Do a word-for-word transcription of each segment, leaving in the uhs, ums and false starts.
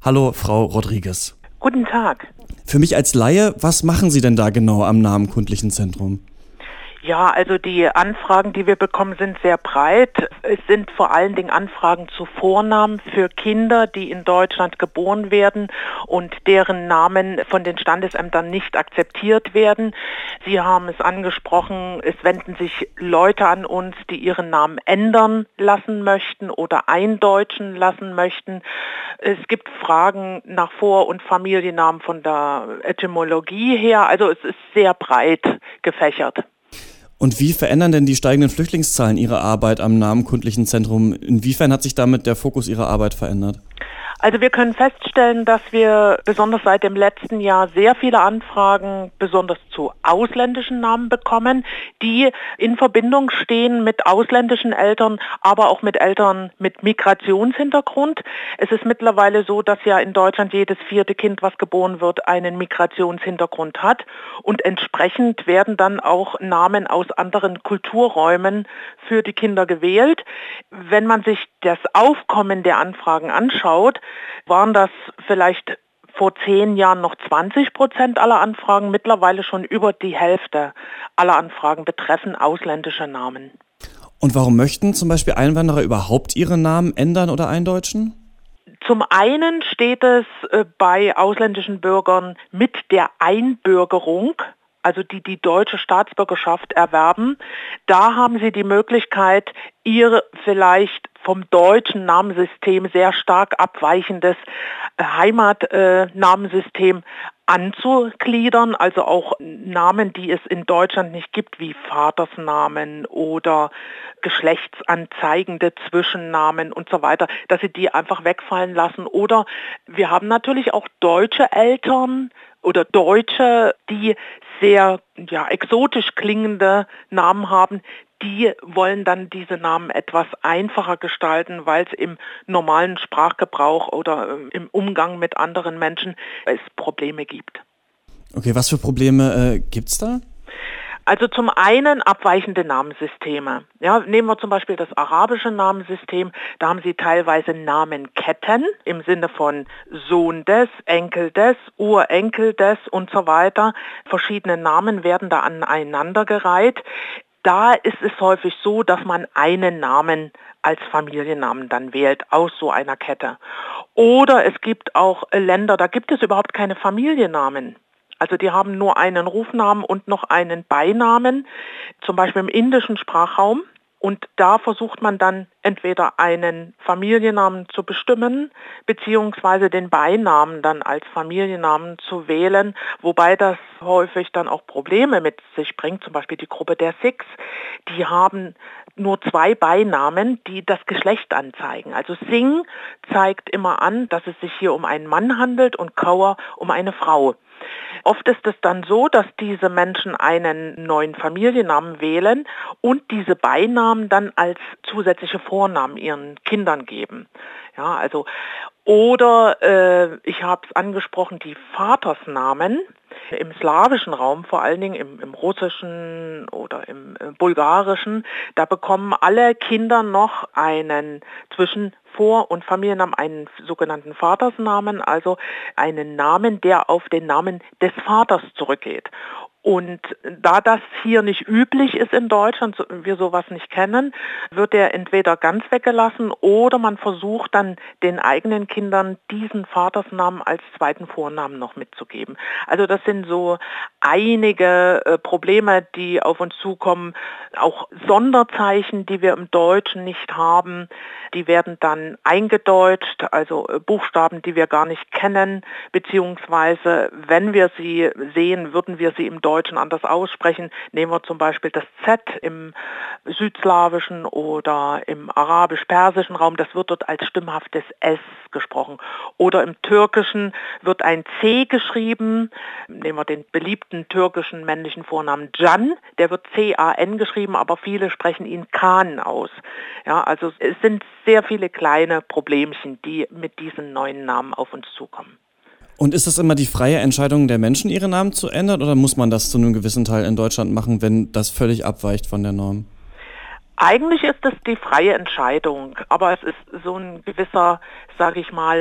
Hallo, Frau Rodriguez. Guten Tag. Für mich als Laie, was machen Sie denn da genau am Namenkundlichen Zentrum? Ja, also die Anfragen, die wir bekommen, sind sehr breit. Es sind vor allen Dingen Anfragen zu Vornamen für Kinder, die in Deutschland geboren werden und deren Namen von den Standesämtern nicht akzeptiert werden. Sie haben es angesprochen, es wenden sich Leute an uns, die ihren Namen ändern lassen möchten oder eindeutschen lassen möchten. Es gibt Fragen nach Vor- und Familiennamen von der Etymologie her. Also es ist sehr breit gefächert. Und wie verändern denn die steigenden Flüchtlingszahlen Ihre Arbeit am Namenkundlichen Zentrum? Inwiefern hat sich damit der Fokus Ihrer Arbeit verändert? Also wir können feststellen, dass wir besonders seit dem letzten Jahr sehr viele Anfragen, besonders zu ausländischen Namen bekommen, die in Verbindung stehen mit ausländischen Eltern, aber auch mit Eltern mit Migrationshintergrund. Es ist mittlerweile so, dass ja in Deutschland jedes vierte Kind, was geboren wird, einen Migrationshintergrund hat und entsprechend werden dann auch Namen aus anderen Kulturräumen für die Kinder gewählt. Wenn man sich das Aufkommen der Anfragen anschaut, waren das vielleicht vor zehn Jahren noch zwanzig Prozent aller Anfragen, mittlerweile schon über die Hälfte aller Anfragen betreffen ausländische Namen. Und warum möchten zum Beispiel Einwanderer überhaupt ihre Namen ändern oder eindeutschen? Zum einen steht es bei ausländischen Bürgern mit der Einbürgerung, also die die deutsche Staatsbürgerschaft erwerben, da haben sie die Möglichkeit, ihr vielleicht vom deutschen Namensystem sehr stark abweichendes Heimatnamensystem anzugliedern, also auch Namen, die es in Deutschland nicht gibt, wie Vatersnamen oder geschlechtsanzeigende Zwischennamen und so weiter, dass sie die einfach wegfallen lassen. Oder wir haben natürlich auch deutsche Eltern oder Deutsche, die sehr ja, exotisch klingende Namen haben, die wollen dann diese Namen etwas einfacher gestalten, weil es im normalen Sprachgebrauch oder im Umgang mit anderen Menschen es Probleme gibt. Okay, was für Probleme äh, gibt's da? Also zum einen abweichende Namenssysteme. Ja, nehmen wir zum Beispiel das arabische Namensystem, da haben sie teilweise Namenketten im Sinne von Sohn des, Enkel des, Urenkel des und so weiter. Verschiedene Namen werden da aneinandergereiht. Da ist es häufig so, dass man einen Namen als Familiennamen dann wählt aus so einer Kette. Oder es gibt auch Länder, da gibt es überhaupt keine Familiennamen. Also die haben nur einen Rufnamen und noch einen Beinamen, zum Beispiel im indischen Sprachraum. Und da versucht man dann entweder einen Familiennamen zu bestimmen, beziehungsweise den Beinamen dann als Familiennamen zu wählen, wobei das häufig dann auch Probleme mit sich bringt. Zum Beispiel die Gruppe der Sikhs, die haben nur zwei Beinamen, die das Geschlecht anzeigen. Also Singh zeigt immer an, dass es sich hier um einen Mann handelt und Kaur um eine Frau. Oft ist es dann so, dass diese Menschen einen neuen Familiennamen wählen und diese Beinamen dann als zusätzliche Vornamen ihren Kindern geben. Ja, also oder äh, ich habe es angesprochen, die Vatersnamen im slawischen Raum, vor allen Dingen im, im russischen oder im, im bulgarischen, da bekommen alle Kinder noch einen zwischen Vor- und Familiennamen, einen sogenannten Vatersnamen, also einen Namen, der auf den Namen des Vaters zurückgeht. Und da das hier nicht üblich ist in Deutschland, wir sowas nicht kennen, wird der entweder ganz weggelassen oder man versucht dann den eigenen Kindern diesen Vatersnamen als zweiten Vornamen noch mitzugeben. Also das sind so einige äh, Probleme, die auf uns zukommen. Auch Sonderzeichen, die wir im Deutschen nicht haben, die werden dann eingedeutscht, also äh, Buchstaben, die wir gar nicht kennen, beziehungsweise wenn wir sie sehen, würden wir sie im Deutschen anders aussprechen. Nehmen wir zum Beispiel das Z im südslawischen oder im arabisch-persischen Raum, das wird dort als stimmhaftes S gesprochen. Oder im Türkischen wird ein C geschrieben. Nehmen wir den beliebten türkischen männlichen Vornamen Can, der wird C A N geschrieben, aber viele sprechen ihn Kan aus. Ja, also es sind sehr viele kleine Problemchen, die mit diesen neuen Namen auf uns zukommen. Und ist das immer die freie Entscheidung der Menschen, ihre Namen zu ändern, oder muss man das zu einem gewissen Teil in Deutschland machen, wenn das völlig abweicht von der Norm? Eigentlich ist es die freie Entscheidung, aber es ist so ein gewisser, sage ich mal,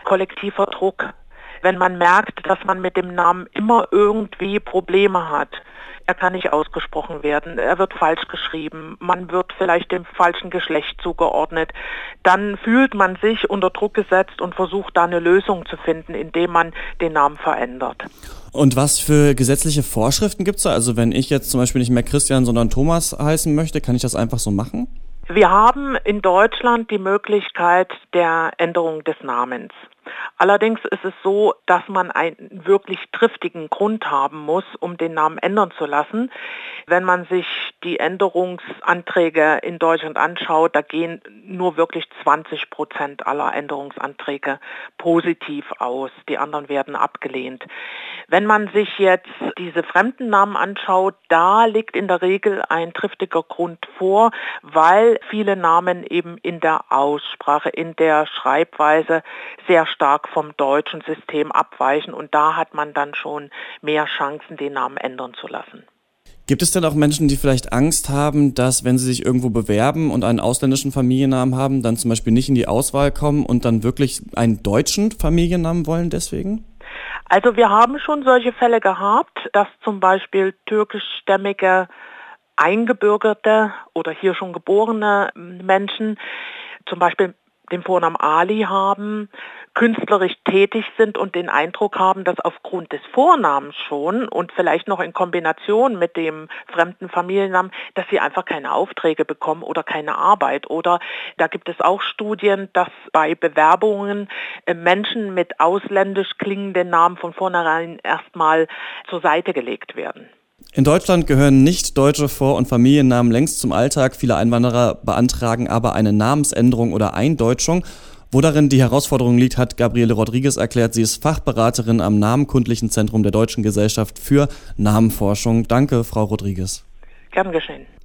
kollektiver Druck. Wenn man merkt, dass man mit dem Namen immer irgendwie Probleme hat. Er kann nicht ausgesprochen werden, er wird falsch geschrieben, man wird vielleicht dem falschen Geschlecht zugeordnet. Dann fühlt man sich unter Druck gesetzt und versucht da eine Lösung zu finden, indem man den Namen verändert. Und was für gesetzliche Vorschriften gibt es da? Also wenn ich jetzt zum Beispiel nicht mehr Christian, sondern Thomas heißen möchte, kann ich das einfach so machen? Wir haben in Deutschland die Möglichkeit der Änderung des Namens. Allerdings ist es so, dass man einen wirklich triftigen Grund haben muss, um den Namen ändern zu lassen. Wenn man sich die Änderungsanträge in Deutschland anschaut, da gehen nur wirklich zwanzig Prozent aller Änderungsanträge positiv aus. Die anderen werden abgelehnt. Wenn man sich jetzt diese fremden Namen anschaut, da liegt in der Regel ein triftiger Grund vor, weil viele Namen eben in der Aussprache, in der Schreibweise sehr stark vom deutschen System abweichen und da hat man dann schon mehr Chancen, den Namen ändern zu lassen. Gibt es denn auch Menschen, die vielleicht Angst haben, dass wenn sie sich irgendwo bewerben und einen ausländischen Familiennamen haben, dann zum Beispiel nicht in die Auswahl kommen und dann wirklich einen deutschen Familiennamen wollen deswegen? Also wir haben schon solche Fälle gehabt, dass zum Beispiel türkischstämmige Eingebürgerte oder hier schon geborene Menschen zum Beispiel den Vornamen Ali haben, künstlerisch tätig sind und den Eindruck haben, dass aufgrund des Vornamens schon und vielleicht noch in Kombination mit dem fremden Familiennamen, dass sie einfach keine Aufträge bekommen oder keine Arbeit. Oder da gibt es auch Studien, dass bei Bewerbungen Menschen mit ausländisch klingenden Namen von vornherein erstmal zur Seite gelegt werden. In Deutschland gehören nicht deutsche Vor- und Familiennamen längst zum Alltag. Viele Einwanderer beantragen aber eine Namensänderung oder Eindeutschung. Wo darin die Herausforderung liegt, hat Gabriele Rodriguez erklärt. Sie ist Fachberaterin am Namenkundlichen Zentrum der Deutschen Gesellschaft für Namenforschung. Danke, Frau Rodriguez. Gern geschehen.